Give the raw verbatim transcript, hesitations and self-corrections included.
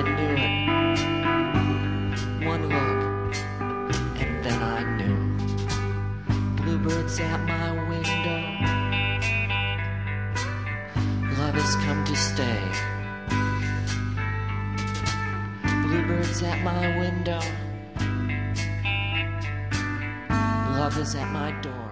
I knew it. One look, and then I knew. Bluebirds at my window. Love has come to stay. Bluebirds at my window. Love is at my door.